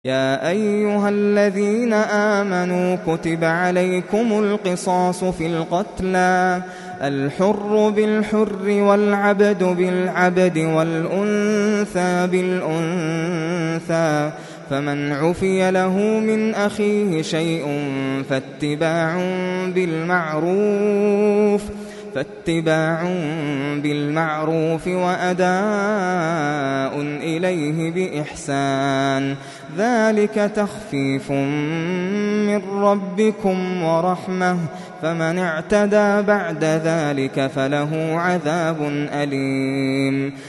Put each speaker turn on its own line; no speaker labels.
يا أيها الذين آمنوا كتب عليكم القصاص في القتلى الحر بالحر والعبد بالعبد والأنثى بالأنثى فمن عفي له من أخيه شيء فاتباع بالمعروف وأداء إليه بإحسان ذلك تخفيف من ربكم ورحمة فمن اعتدى بعد ذلك فله عذاب أليم